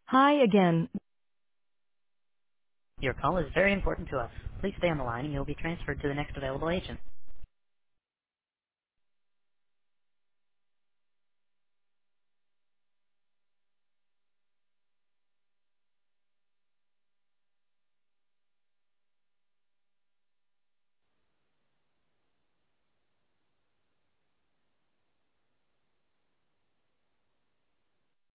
Hi again. Your call is very important to us. Please stay on the line and you'll be transferred to the next available agent.